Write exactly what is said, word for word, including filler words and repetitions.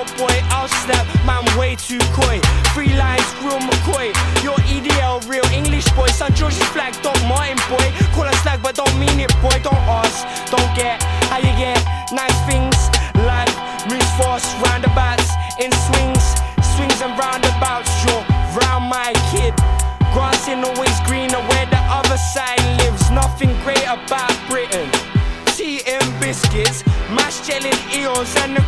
your boy, I'll snap, man way too coy. Three lines, real McCoy. Your E D L, real English boy. Son George's flag, Doc Martin boy. Call us slag but don't mean it boy. Don't ask, don't get how you get nice things. Life moves fast, roundabouts in swings. Swings and roundabouts, you're round my kid. Grass ain't always greener where the other side lives. Nothing great about Britain. Tea and biscuits, mashed jellied eels and the